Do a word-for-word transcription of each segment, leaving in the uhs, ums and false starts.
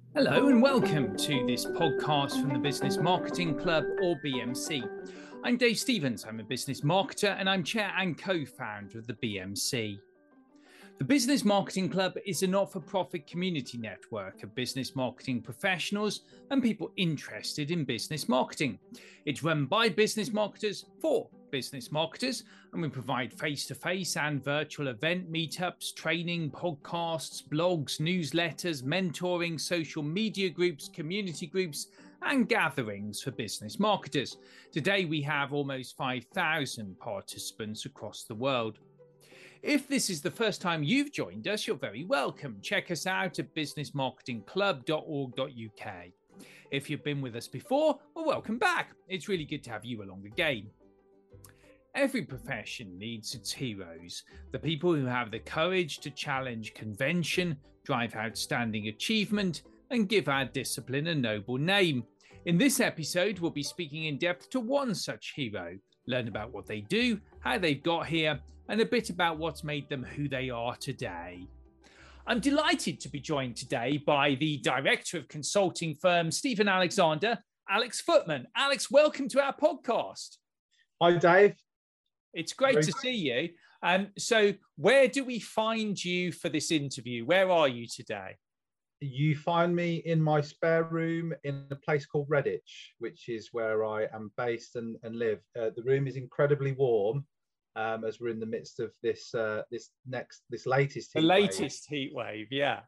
Hello and welcome to this podcast from the Business Marketing Club, or B M C. I'm Dave Stevens, I'm a business marketer and I'm chair and co-founder of the B M C. The Business Marketing Club is a not-for-profit community network of business marketing professionals and people interested in business marketing. It's run by business marketers for business marketers, and we provide face-to-face and virtual event meetups, training, podcasts, blogs, newsletters, mentoring, social media groups, community groups, and gatherings for business marketers. Today we have almost five thousand participants across the world. If this is the first time you've joined us, you're very welcome. Check us out at business marketing club dot org dot U K. If you've been with us before, well, welcome back. It's really good to have you along again. Every profession needs its heroes, the people who have the courage to challenge convention, drive outstanding achievement, and give our discipline a noble name. In this episode, we'll be speaking in depth to one such hero, learn about what they do, how they've got here, and a bit about what's made them who they are today. I'm delighted to be joined today by the director of consulting firm, Stephen Alexander, Alex Footman. Alex, welcome to our podcast. Hi, Dave. It's great Very to great. see you. Um, so where do we find you for this interview? Where are you today? You find me in my spare room in a place called Redditch, which is where I am based and, and live. Uh, the room is incredibly warm. Um, as we're in the midst of this, uh, this next, this latest heat the wave. latest heat wave, yeah.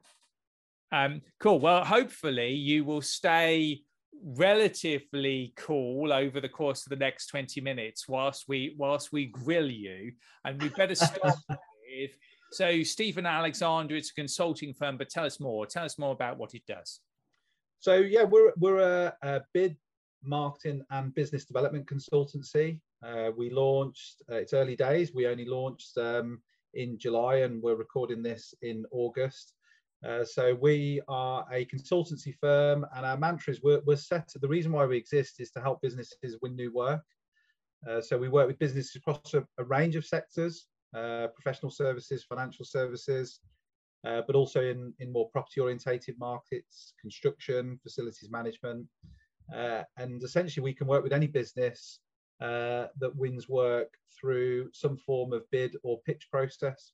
Um, cool. Well, hopefully you will stay relatively cool over the course of the next twenty minutes whilst we whilst we grill you. And we better start with. So, Stephen Alexander, it's a consulting firm, but tell us more. Tell us more about what it does. So, yeah, we're we're a, a bid marketing and business development consultancy. Uh, we launched, uh, it's early days, we only launched um, in July and we're recording this in August. Uh, so we are a consultancy firm and our mantra is we're, we're set, the reason why we exist is to help businesses win new work. Uh, so we work with businesses across a, a range of sectors, uh, professional services, financial services, uh, but also in, in more property orientated markets, construction, facilities management. Uh, and essentially we can work with any business Uh, that wins work through some form of bid or pitch process.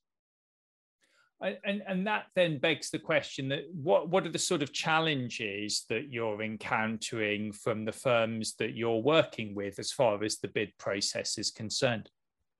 And, and that then begs the question that what, what are the sort of challenges that you're encountering from the firms that you're working with as far as the bid process is concerned?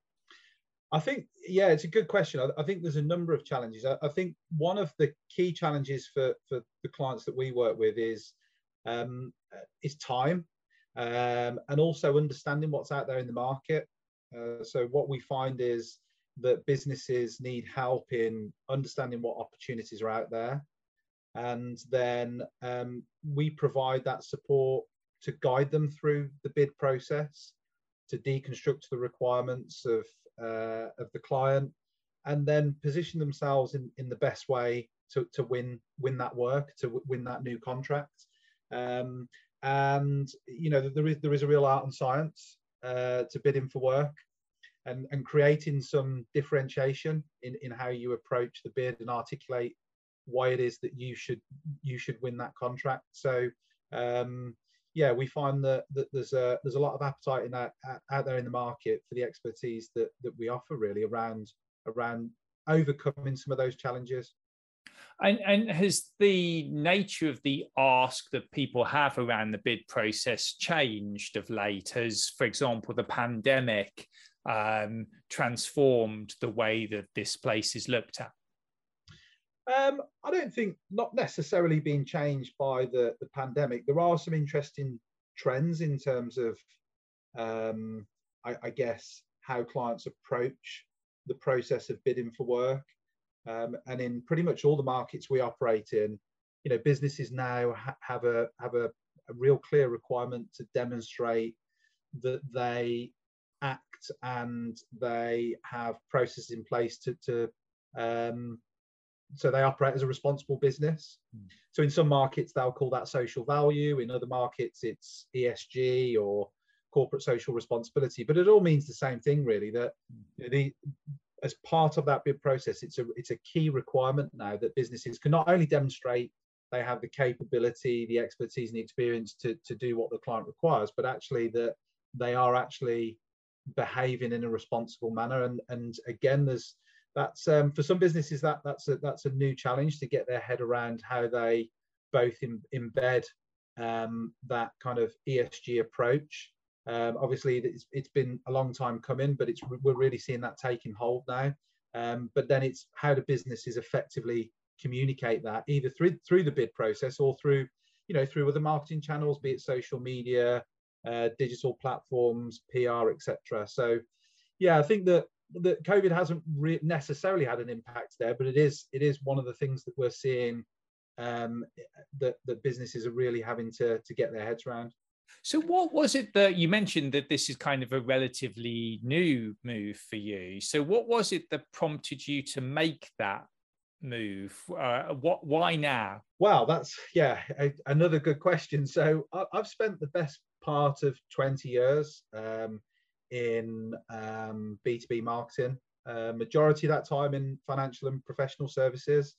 I think, yeah, it's a good question. I, I think there's a number of challenges. I, I think one of the key challenges for, for the clients that we work with is, um, is time. Um, and also understanding what's out there in the market. Uh, so what we find is that businesses need help in understanding what opportunities are out there. And then um, we provide that support to guide them through the bid process, to deconstruct the requirements of, uh, of the client, and then position themselves in, in the best way to, to win, win that work, to w- win that new contract. Um, And you know there is there is a real art and science uh, to bidding for work, and and creating some differentiation in in how you approach the bid and articulate why it is that you should you should win that contract. So um, yeah, we find that, that there's a there's a lot of appetite in that out there in the market for the expertise that that we offer really around around overcoming some of those challenges. And, and has the nature of the ask that people have around the bid process changed of late? Has, for example, the pandemic um, transformed the way that this place is looked at? Um, I don't think not necessarily being changed by the, the pandemic. There are some interesting trends in terms of, um, I, I guess, how clients approach the process of bidding for work. Um, and in pretty much all the markets we operate in, you know, businesses now ha- have a have a, a real clear requirement to demonstrate that they act and they have processes in place to, to um, so they operate as a responsible business. Mm. So in some markets they'll call that social value. In other markets it's E S G or corporate social responsibility. But it all means the same thing, really. That you know, the as part of that bid process, it's a it's a key requirement now that businesses can not only demonstrate they have the capability, the expertise, and the experience to, to do what the client requires, but actually that they are actually behaving in a responsible manner. And and again, there's that's um, for some businesses that that's a that's a new challenge to get their head around how they both in, embed um, that kind of E S G approach. Um, obviously, it's, it's been a long time coming, but it's we're really seeing that taking hold now. Um, but then it's how do businesses effectively communicate that either through through the bid process or through you know through other marketing channels, be it social media, uh, digital platforms, P R, et cetera. So, yeah, I think that that COVID hasn't re- necessarily had an impact there, but it is it is one of the things that we're seeing um, that that businesses are really having to to get their heads around. So what was it that you mentioned that this is kind of a relatively new move for you? So what was it that prompted you to make that move? Uh, what? Why now? Wow, that's yeah, a, another good question. So I, I've spent the best part of twenty years um, in um, B two B marketing. Uh, majority of that time in financial and professional services.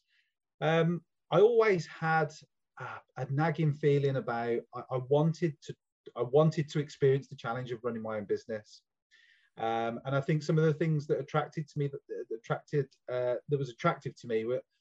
Um, I always had a, a nagging feeling about I, I wanted to I wanted to experience the challenge of running my own business. Um, and I think some of the things that attracted to me, that, that attracted, uh, that was attractive to me were,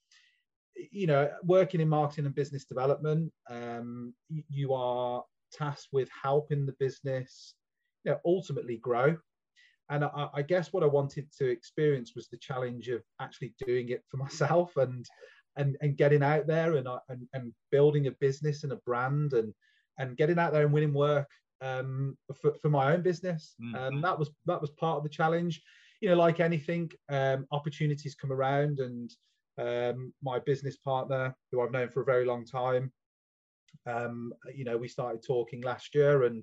you know, working in marketing and business development. Um, you, you are tasked with helping the business, you know, ultimately grow. And I, I guess what I wanted to experience was the challenge of actually doing it for myself and and and getting out there and and, and building a business and a brand and and getting out there and winning work um, for, for my own business. Mm-hmm. Um, that was that was part of the challenge. You know, like anything, um, opportunities come around, and um, my business partner, who I've known for a very long time, um, you know, we started talking last year, and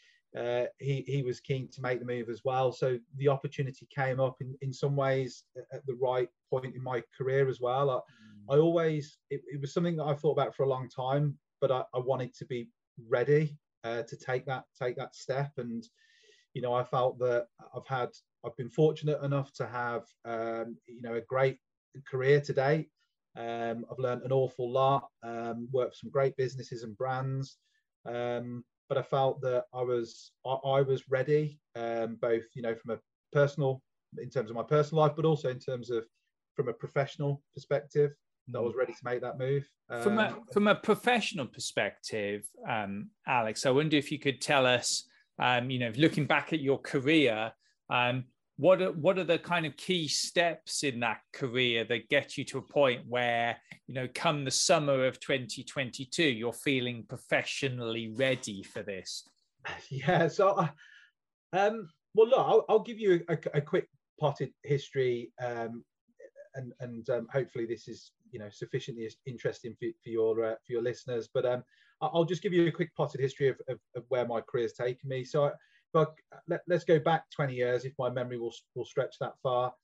uh, he he was keen to make the move as well. So the opportunity came up in in some ways at the right point in my career as well. I, mm. I always it, it was something that I've thought about for a long time, but I, I wanted to be ready uh, to take that take that step. And you know, I felt that I've had I've been fortunate enough to have um, you know a great career to date. Um, I've learned an awful lot, um, worked for some great businesses and brands, um, but I felt that I was I, I was ready, um, both you know from a personal in terms of my personal life, but also in terms of from a professional perspective. That I was ready to make that move. Um, from a from a professional perspective, um, Alex, I wonder if you could tell us, um, you know, looking back at your career, um, what are what are the kind of key steps in that career that get you to a point where, you know, come the summer of twenty twenty-two, you're feeling professionally ready for this? Yeah. So, uh, um, well, look, I'll, I'll give you a, a quick potted history. Um, And, and um, hopefully this is you know sufficiently interesting for, for your uh, for your listeners. But um, I'll just give you a quick potted history of, of, of where my career's taken me. So, I, but let, let's go back twenty years if my memory will will stretch that far.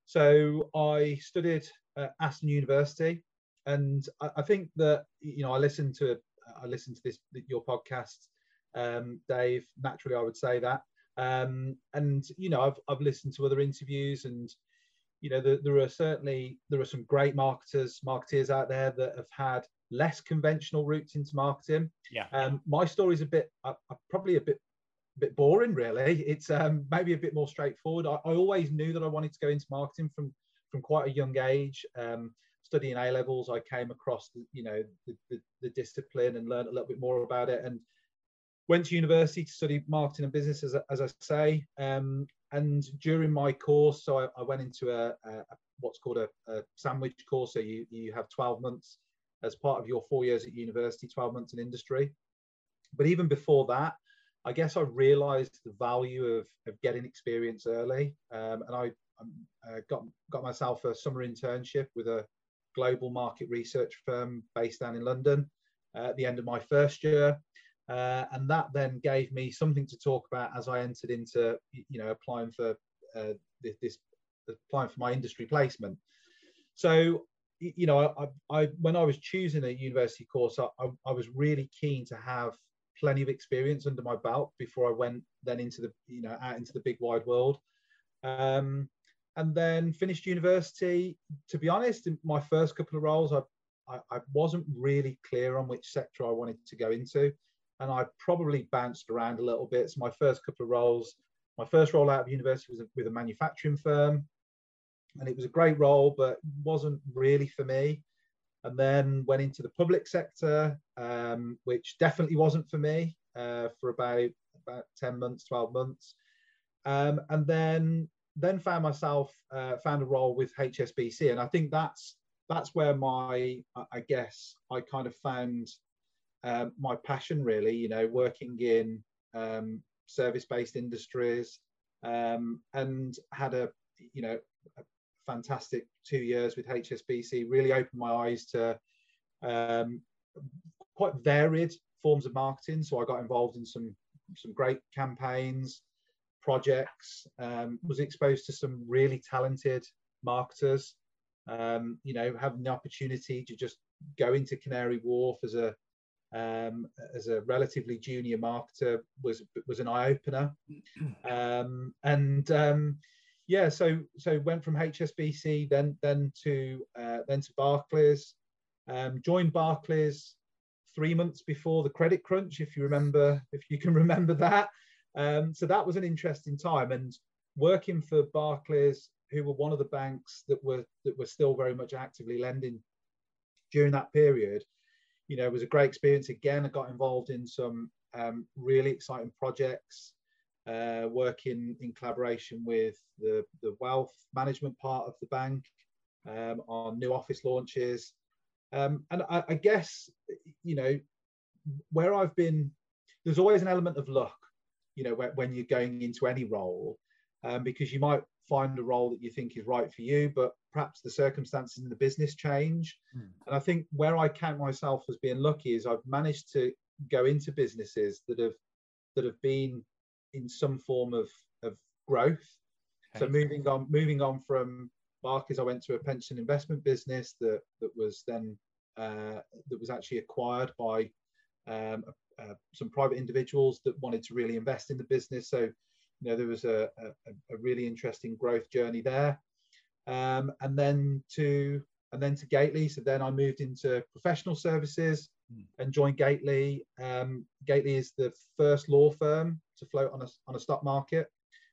So I studied at Aston University, and I, I think that you know I listened to I listened to this your podcast, um, Dave. Naturally, I would say that, um, and you know I've I've listened to other interviews and. You know, there, there are certainly there are some great marketers, marketeers out there that have had less conventional routes into marketing. Yeah. Um, my story's a bit, uh, probably a bit, bit boring, really. It's um, maybe a bit more straightforward. I, I always knew that I wanted to go into marketing from from quite a young age. Um, studying A levels, I came across the, you know the, the, the discipline and learned a little bit more about it. And went to university to study marketing and business, as, as I say. Um, and during my course, so I, I went into a, a what's called a, a sandwich course. So you, you have twelve months as part of your four years at university, twelve months in industry. But even before that, I guess I realized the value of, of getting experience early. Um, and I uh, got, got myself a summer internship with a global market research firm based down in London uh, at the end of my first year. Uh, and that then gave me something to talk about as I entered into, you know, applying for uh, this, this, applying for my industry placement. So, you know, I, I when I was choosing a university course, I, I, I was really keen to have plenty of experience under my belt before I went then into the, you know, out into the big wide world. Um, and then finished university. To be honest, in my first couple of roles, I I, I wasn't really clear on which sector I wanted to go into, and I probably bounced around a little bit. So my first couple of roles, my first role out of university was with a manufacturing firm, and it was a great role, but wasn't really for me. And then went into the public sector, um, which definitely wasn't for me uh, for about about ten months, twelve months, um, and then then found myself uh, found a role with H S B C, and I think that's that's where my I guess I kind of found um, my passion really. You know, working in um, service-based industries, um, and had a you know a fantastic two years with H S B C. Really opened my eyes to um, quite varied forms of marketing. So I got involved in some some great campaigns, projects, um, was exposed to some really talented marketers, um, you know, having the opportunity to just go into Canary Wharf as a um, as a relatively junior marketer was was an eye-opener. Um, and um, yeah, so so went from H S B C then then to uh, then to Barclays, um, joined Barclays three months before the credit crunch, if you remember, if you can remember that. Um, so that was an interesting time, and working for Barclays, who were one of the banks that were that were still very much actively lending during that period, you know, it was a great experience. Again, I got involved in some um, really exciting projects, uh, working in collaboration with the, the wealth management part of the bank um, on new office launches. Um, and I, I guess, you know, where I've been, there's always an element of luck, you know, when, when you're going into any role, um, because you might find a role that you think is right for you, but perhaps the circumstances in the business change. Mm. And I think where I count myself as being lucky is I've managed to go into businesses that have that have been in some form of, of growth. Okay. So moving on, moving on from Barclays, I went to a pension investment business that that was then uh, that was actually acquired by um, uh, some private individuals that wanted to really invest in the business. So, you know, there was a, a, a really interesting growth journey there. Um, and then to and then to Gately. So then I moved into professional services mm. and joined Gately. Um, Gately is the first law firm to float on a on a stock market,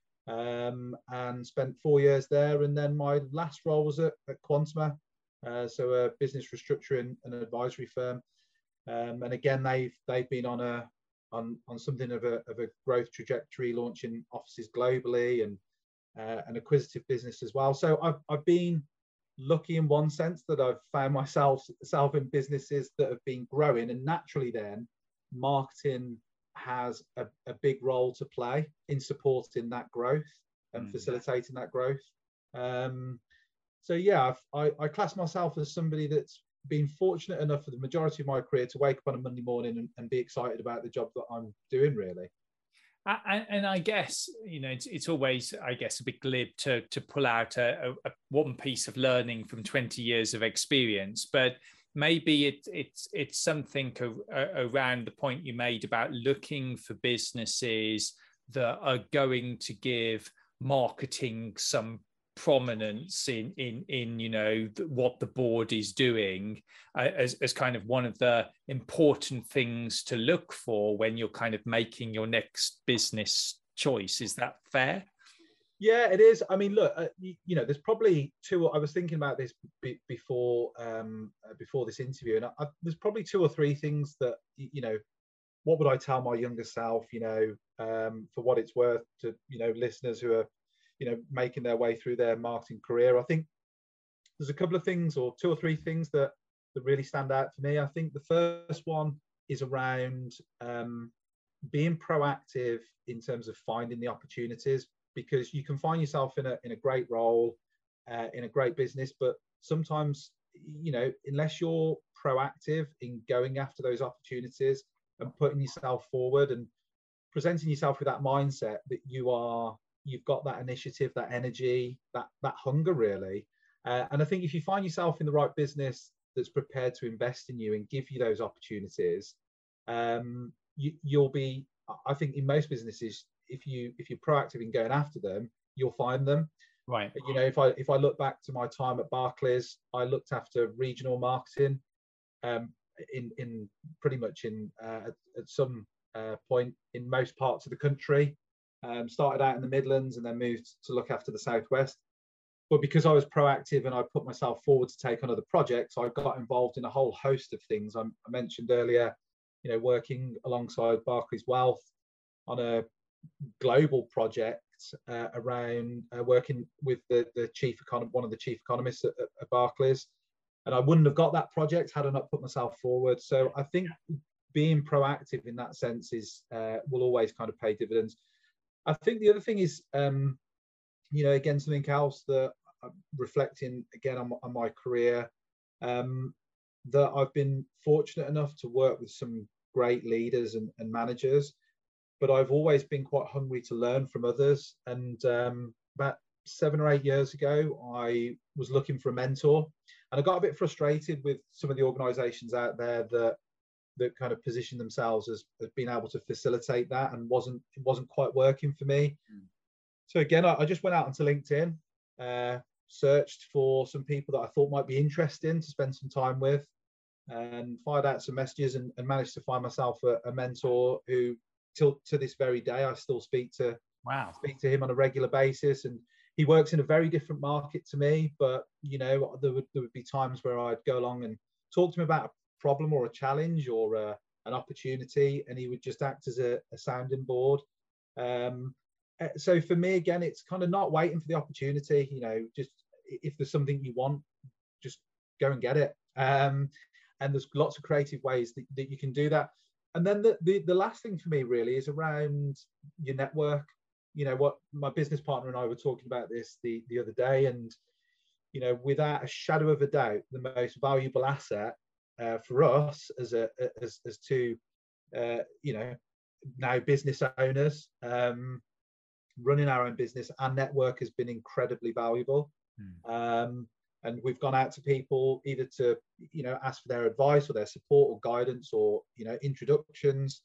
um, and spent four years there. And then my last role was at, at Quantuma, uh, so a business restructuring and advisory firm. Um, and again, they've they've been on a on on something of a of a growth trajectory, launching offices globally and uh, an acquisitive business as well. So I've I've been lucky in one sense that I've found myself self in businesses that have been growing, and naturally then marketing has a, a big role to play in supporting that growth and mm. facilitating that growth. Um, so yeah, I've, I I class myself as somebody that's been fortunate enough for the majority of my career to wake up on a Monday morning and, and be excited about the job that I'm doing, really. And, and I guess, you know, it's, it's always, I guess, a bit glib to to pull out a, a, a one piece of learning from twenty years of experience, but maybe it, it's it's something around the point you made about looking for businesses that are going to give marketing some prominence in in in you know what the board is doing uh, as, as kind of one of the important things to look for when you're kind of making your next business choice. Is that fair? Yeah, it is. I mean, look, uh, you, you know, there's probably two. I was thinking about this b- before um, uh, before this interview, and I, I, there's probably two or three things that, you know, what would I tell my younger self? You know, um, for what it's worth to, you know, listeners who are, you know, making their way through their marketing career. I think there's a couple of things, or two or three things that that really stand out for me. I think the first one is around um, being proactive in terms of finding the opportunities, because you can find yourself in a in a great role, uh, in a great business, but sometimes, you know, unless you're proactive in going after those opportunities and putting yourself forward and presenting yourself with that mindset that you are you've got that initiative, that energy, that that hunger, really. Uh, and I think if you find yourself in the right business that's prepared to invest in you and give you those opportunities, um, you, you'll be, I think in most businesses, if you if you're proactive in going after them, you'll find them. Right. You know, if I if I look back to my time at Barclays, I looked after regional marketing um, in in pretty much in uh, at, at some uh, point in most parts of the country. Um, started out in the Midlands and then moved to look after the Southwest. But because I was proactive and I put myself forward to take on other projects, I got involved in a whole host of things. I, I mentioned earlier, you know, working alongside Barclays Wealth on a global project uh, around uh, working with the, the chief econ- one of the chief economists at, at Barclays. And I wouldn't have got that project had I not put myself forward. So I think being proactive in that sense is uh, will always kind of pay dividends. I think the other thing is, um, you know, again, something else that I'm reflecting again on, on my career, um, that I've been fortunate enough to work with some great leaders and, and managers, but I've always been quite hungry to learn from others. And um, about seven or eight years ago, I was looking for a mentor, and I got a bit frustrated with some of the organisations out there that that kind of positioned themselves as, as being able to facilitate that, and wasn't it wasn't quite working for me. Mm. So again, I, I just went out onto LinkedIn, uh, searched for some people that I thought might be interesting to spend some time with, and fired out some messages, and, and managed to find myself a, a mentor who, till to this very day, I still speak to. Wow. Speak to him on a regular basis, and he works in a very different market to me. But you know, there would there would be times where I'd go along and talk to him about a problem or a challenge or uh, an opportunity, and he would just act as a, a sounding board. Um, so for me, again, it's kind of not waiting for the opportunity. You know, just if there's something you want, just go and get it. Um, and there's lots of creative ways that, that you can do that. And then the, the the last thing for me really is around your network. You know, what my business partner and I were talking about this the the other day, and you know, without a shadow of a doubt, the most valuable asset Uh, for us as a as, as two uh, you know, now business owners, um, running our own business, our network has been incredibly valuable. Mm. Um, and we've gone out to people either to, you know, ask for their advice or their support or guidance or, you know, introductions.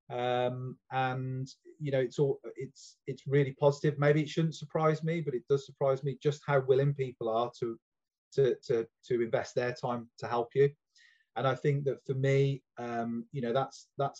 Um, and you know, it's all it's it's really positive. Maybe it shouldn't surprise me, but it does surprise me just how willing people are to to to to invest their time to help you. And I think that for me, um, you know, that's that's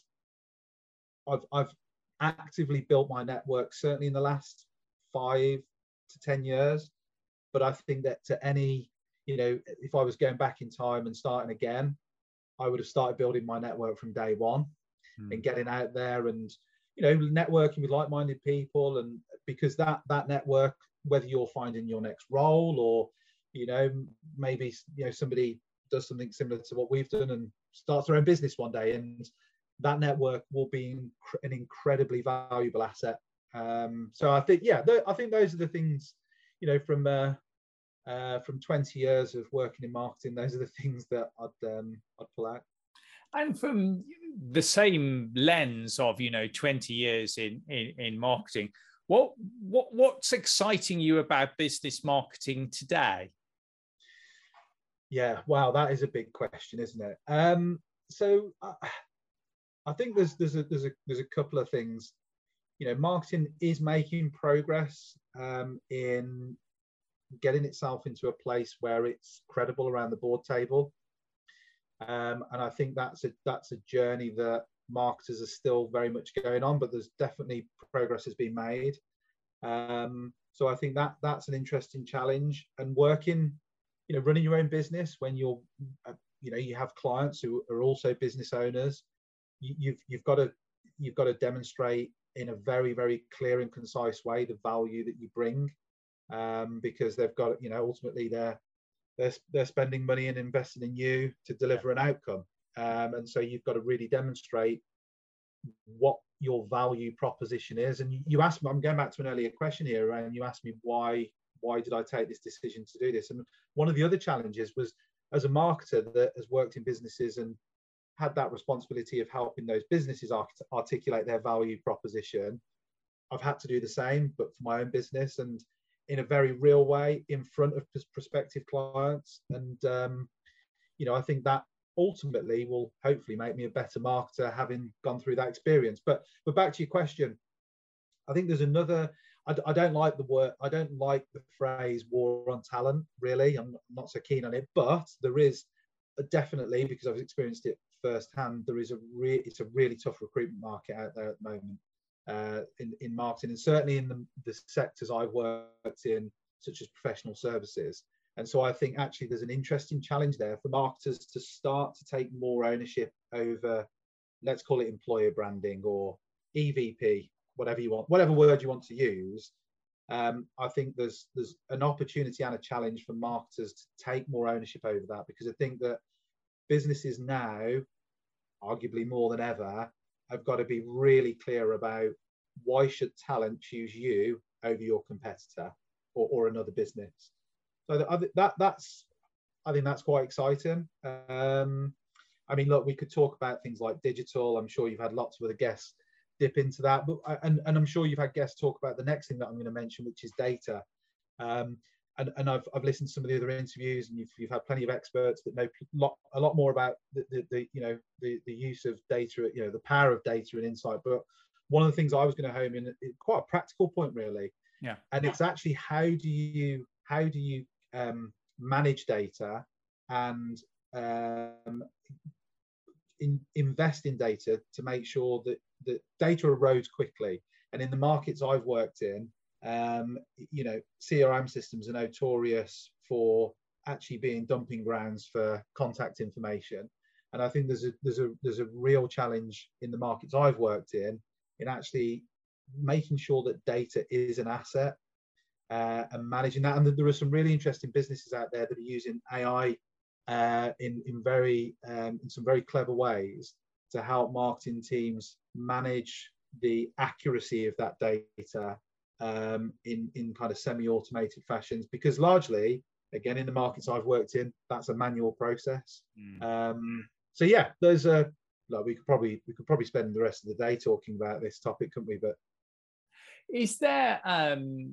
I've I've actively built my network certainly in the last five to ten years. But I think that to any, you know, if I was going back in time and starting again, I would have started building my network from day one, mm. and getting out there and, you know, networking with like-minded people. And because that that network, whether you're finding your next role or, you know, maybe, you know, somebody does something similar to what we've done and starts their own business one day, and that network will be an incredibly valuable asset. Um, so I think, yeah, th- I think those are the things, you know, from uh, uh, from twenty years of working in marketing, those are the things that I'd um, I'd pull out. And from the same lens of, you know, twenty years in in, in marketing, what what what's exciting you about business marketing today? Yeah, wow, that is a big question, isn't it? Um, so uh, I think there's there's a there's a there's a couple of things. You know, marketing is making progress um, in getting itself into a place where it's credible around the board table, um, and I think that's a that's a journey that marketers are still very much going on. But there's definitely progress has been made. Um, so I think that that's an interesting challenge, and working. You know, running your own business when you're, uh, you know, you have clients who are also business owners. You, you've you've got to you've got to demonstrate in a very very clear and concise way the value that you bring, um, because they've got, you know, ultimately they're they're they're spending money and investing in you to deliver an outcome, um, and so you've got to really demonstrate what your value proposition is. And you, you asked me, I'm going back to an earlier question here, and you asked me why. Why did I take this decision to do this? And one of the other challenges was, as a marketer that has worked in businesses and had that responsibility of helping those businesses art- articulate their value proposition, I've had to do the same, but for my own business and in a very real way in front of prospective clients. And, um, you know, I think that ultimately will hopefully make me a better marketer having gone through that experience. But, but back to your question, I think there's another, I, I don't like the word, I don't like the phrase war on talent, really. I'm not so keen on it, but there is definitely, because I've experienced it firsthand, there is a re- it's a really tough recruitment market out there at the moment uh, in, in marketing, and certainly in the, the sectors I've worked in, such as professional services. And so I think actually there's an interesting challenge there for marketers to start to take more ownership over, let's call it employer branding or E V P, whatever you want, whatever word you want to use. Um, I think there's there's an opportunity and a challenge for marketers to take more ownership over that, because I think that businesses now, arguably more than ever, have got to be really clear about why should talent choose you over your competitor or, or another business. So that, that that's I think that's quite exciting. Um, I mean, look, we could talk about things like digital. I'm sure you've had lots of other guests dip into that, but and, and I'm sure you've had guests talk about the next thing that I'm going to mention, which is data. Um, and and I've, I've listened to some of the other interviews, and you've, you've had plenty of experts that know a lot, a lot more about the, the, the you know the, the use of data, you know, the power of data and insight. But one of the things I was going to home in, quite a practical point really, yeah, and it's actually how do you how do you um, manage data and um, in, invest in data to make sure that that data erodes quickly. And in the markets I've worked in, um, you know, C R M systems are notorious for actually being dumping grounds for contact information. And I think there's a there's a there's a real challenge in the markets I've worked in in actually making sure that data is an asset uh, and managing that. And there are some really interesting businesses out there that are using A I uh, in in very um, in some very clever ways to help marketing teams manage the accuracy of that data um, in, in kind of semi-automated fashions, because largely, again, in the markets I've worked in, that's a manual process. Mm. Um, so yeah, there's a, like we could probably, we could probably spend the rest of the day talking about this topic, couldn't we? But is there um,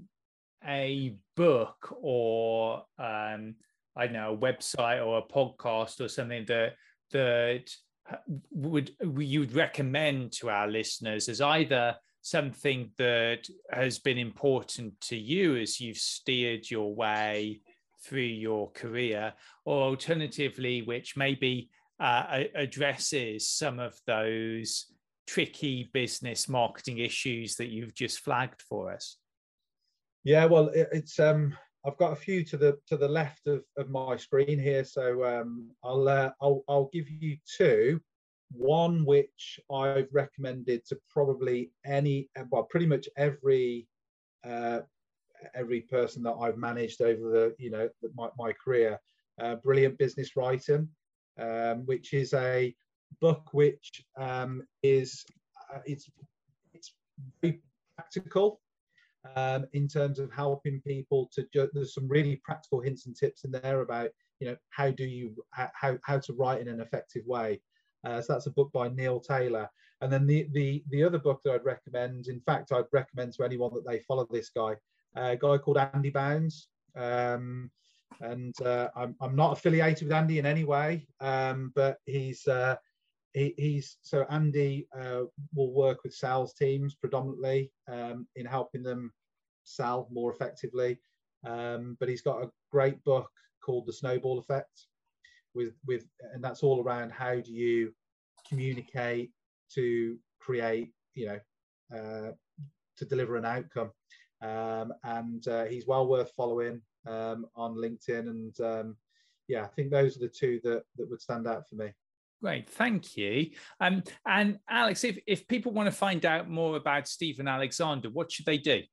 a book or, um, I don't know, a website or a podcast or something that, that would you'd recommend to our listeners as either something that has been important to you as you've steered your way through your career, or alternatively, which maybe uh, addresses some of those tricky business marketing issues that you've just flagged for us? Yeah, well, it, it's um I've got a few to the to the left of, of my screen here, so um, I'll, uh, I'll I'll give you two. One which I've recommended to probably any, well, pretty much every uh, every person that I've managed over the you know my, my career. Uh, Brilliant Business Writing, um, which is a book which um, is uh, it's it's very practical. Um, in terms of helping people to ju- there's some really practical hints and tips in there about you know how do you how how to write in an effective way. Uh, so that's a book by Neil Taylor. And then the the the other book that I'd recommend, in fact I'd recommend to anyone that they follow this guy, uh, a guy called Andy Bounds. Um, and uh, I'm I'm not affiliated with Andy in any way, um, but he's uh, he, he's so Andy uh, will work with sales teams predominantly um, in helping them sell more effectively. Um, but he's got a great book called The Snowball Effect, with with and that's all around how do you communicate to create, you know, uh, to deliver an outcome. Um, and uh, he's well worth following um, on LinkedIn. And um, yeah, I think those are the two that that would stand out for me. Great, thank you. Um, and Alex, if, if people want to find out more about Stephen Alexander, what should they do?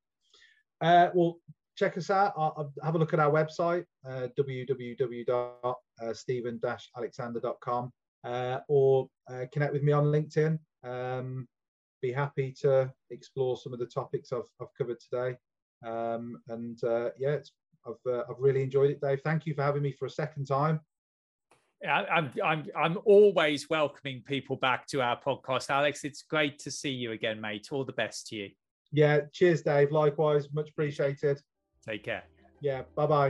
Uh, well, check us out. I'll, I'll have a look at our website, uh, w w w dot stephen dash alexander dot com, uh, or uh, connect with me on LinkedIn. Um, be happy to explore some of the topics I've, I've covered today. Um, and uh, yeah, it's, I've, uh, I've really enjoyed it, Dave. Thank you for having me for a second time. I'm, I'm, I'm always welcoming people back to our podcast, Alex. It's great to see you again, mate. All the best to you. Yeah, cheers, Dave. Likewise, much appreciated. Take care. Yeah, bye-bye.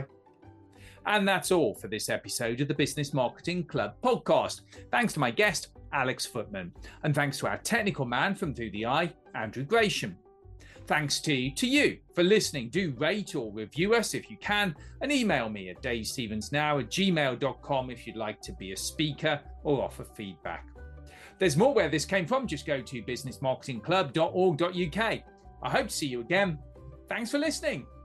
And that's all for this episode of the Business Marketing Club podcast. Thanks to my guest, Alex Footman, and thanks to our technical man from Through the Eye, Andrew Gresham. Thanks to, to you for listening. Do rate or review us if you can, and email me at davestevensnow at gmail dot com if you'd like to be a speaker or offer feedback. There's more where this came from. Just go to business marketing club dot org dot U K. I hope to see you again. Thanks for listening.